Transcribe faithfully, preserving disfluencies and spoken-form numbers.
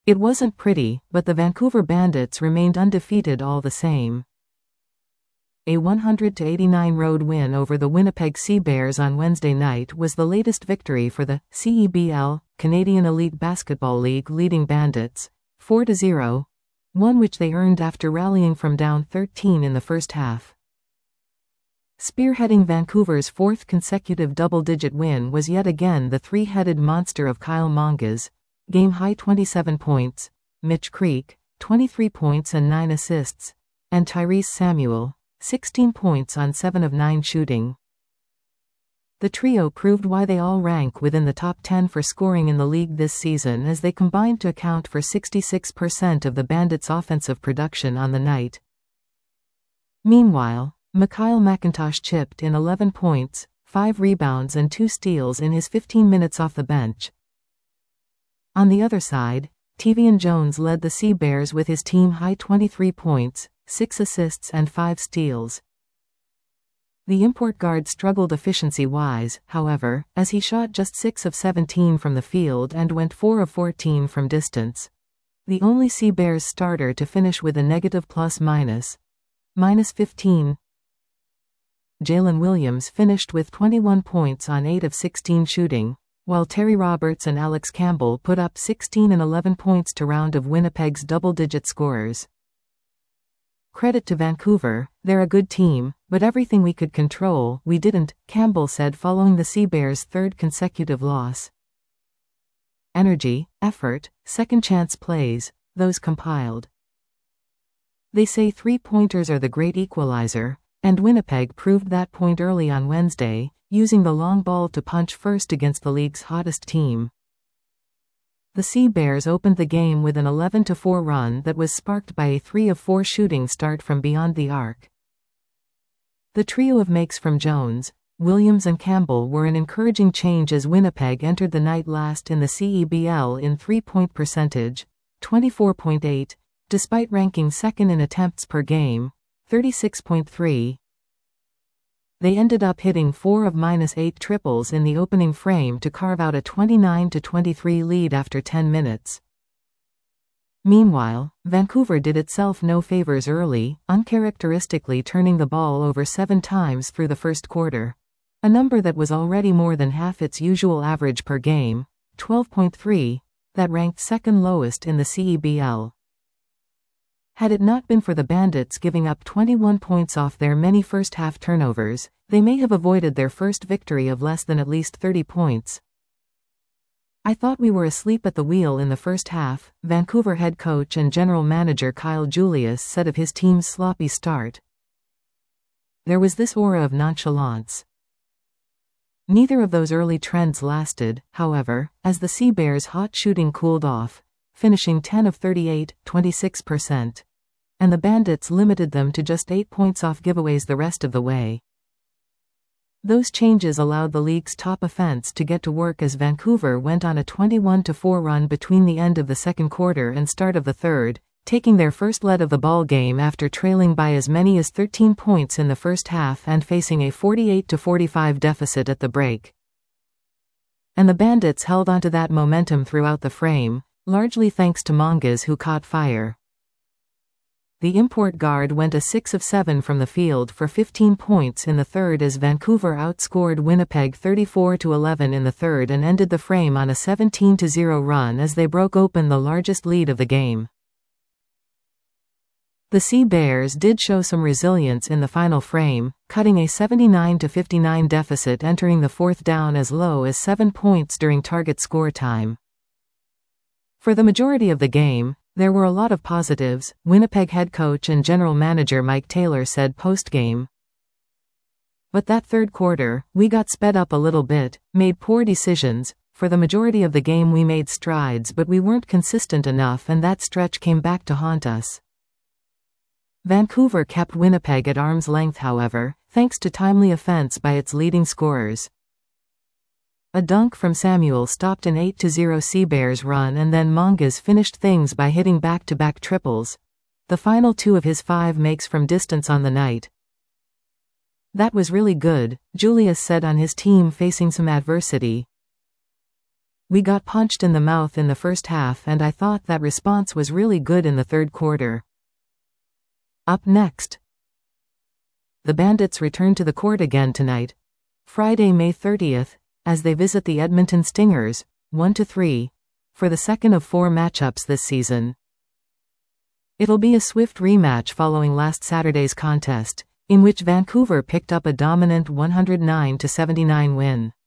It wasn't pretty, but the Vancouver Bandits remained undefeated all the same. A one hundred to eighty-nine road win over the Winnipeg Sea Bears on Wednesday night was the latest victory for the C E B L, Canadian Elite Basketball League leading Bandits, four to zero, one which they earned after rallying from down thirteen in the first half. Spearheading Vancouver's fourth consecutive double-digit win was yet again the three-headed monster of Kyle Mongas, game-high twenty-seven points, Mitch Creek, twenty-three points and nine assists, and Tyrese Samuel, sixteen points on seven of nine shooting. The trio proved why they all rank within the top ten for scoring in the league this season, as they combined to account for sixty-six percent of the Bandits' offensive production on the night. Meanwhile, Mikhail McIntosh chipped in eleven points, five rebounds and two steals in his fifteen minutes off the bench. On the other side, Tevian Jones led the Sea Bears with his team-high twenty-three points, six assists and five steals. The import guard struggled efficiency-wise, however, as he shot just six of seventeen from the field and went four of fourteen from distance. The only Sea Bears starter to finish with a negative plus-minus, minus fifteen. Jalen Williams finished with twenty-one points on eight of sixteen shooting, while Terry Roberts and Alex Campbell put up sixteen and eleven points to round of Winnipeg's double-digit scorers. Credit to Vancouver, they're a good team, but everything we could control, we didn't, Campbell said following the Sea Bears' third consecutive loss. Energy, effort, second-chance plays, those compiled. They say three-pointers are the great equalizer, and Winnipeg proved that point early on Wednesday, using the long ball to punch first against the league's hottest team. The Sea Bears opened the game with an eleven to four run that was sparked by a three of four shooting start from beyond the arc. The trio of makes from Jones, Williams and Campbell were an encouraging change as Winnipeg entered the night last in the C E B L in three-point percentage, twenty-four point eight, despite ranking second in attempts per game, thirty-six point three. They ended up hitting four of minus eight triples in the opening frame to carve out a twenty-nine to twenty-three lead after ten minutes. Meanwhile, Vancouver did itself no favors early, uncharacteristically turning the ball over seven times through the first quarter, a number that was already more than half its usual average per game, twelve point three, that ranked second lowest in the C E B L. Had it not been for the Bandits giving up twenty-one points off their many first-half turnovers, they may have avoided their first victory of less than at least thirty points. I thought we were asleep at the wheel in the first half, Vancouver head coach and general manager Kyle Julius said of his team's sloppy start. There was this aura of nonchalance. Neither of those early trends lasted, however, as the Sea Bears' hot shooting cooled off, finishing ten of thirty-eight, twenty-six percent. And the Bandits limited them to just eight points off giveaways the rest of the way. Those changes allowed the league's top offense to get to work as Vancouver went on a twenty-one to four run between the end of the second quarter and start of the third, taking their first lead of the ball game after trailing by as many as thirteen points in the first half and facing a forty-eight to forty-five deficit at the break. And the Bandits held onto that momentum throughout the frame, largely thanks to Mongas, who caught fire. The import guard went a six of seven from the field for fifteen points in the third as Vancouver outscored Winnipeg thirty-four to eleven in the third and ended the frame on a seventeen to zero run as they broke open the largest lead of the game. The Sea Bears did show some resilience in the final frame, cutting a seventy-nine to fifty-nine deficit entering the fourth down as low as seven points during target score time. For the majority of the game, there were a lot of positives, Winnipeg head coach and general manager Mike Taylor said post-game. But that third quarter, we got sped up a little bit, made poor decisions. For the majority of the game we made strides but we weren't consistent enough and that stretch came back to haunt us. Vancouver kept Winnipeg at arm's length however, thanks to timely offense by its leading scorers. A dunk from Samuel stopped an eight to zero Sea Bears run and then Mongas finished things by hitting back-to-back triples, the final two of his five makes from distance on the night. That was really good, Julius said on his team facing some adversity. We got punched in the mouth in the first half and I thought that response was really good in the third quarter. Up next. The Bandits return to the court again tonight, Friday, May thirtieth, as they visit the Edmonton Stingers, one to three, for the second of four matchups this season. It'll be a swift rematch following last Saturday's contest, in which Vancouver picked up a dominant one hundred nine to seventy-nine win.